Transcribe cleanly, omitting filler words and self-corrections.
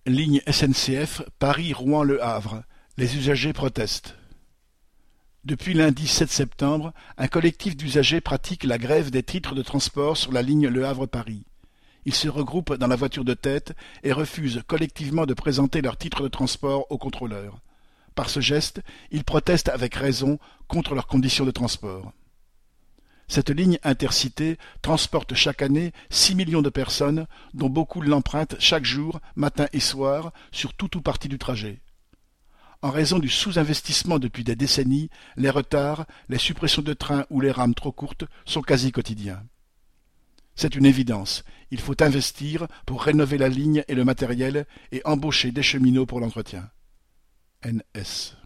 Ligne SNCF Paris-Rouen-Le Havre. Les usagers protestent. Depuis lundi 7 septembre, un collectif d'usagers pratique la grève des titres de transport sur la ligne Le Havre-Paris. Ils se regroupent dans la voiture de tête et refusent collectivement de présenter leur titre de transport aux contrôleurs. Par ce geste, ils protestent avec raison contre leurs conditions de transport. Cette ligne intercité transporte chaque année 6 millions de personnes, dont beaucoup l'empruntent chaque jour, matin et soir, sur tout ou partie du trajet. En raison du sous-investissement depuis des décennies, les retards, les suppressions de trains ou les rames trop courtes sont quasi quotidiens. C'est une évidence, il faut investir pour rénover la ligne et le matériel et embaucher des cheminots pour l'entretien. NS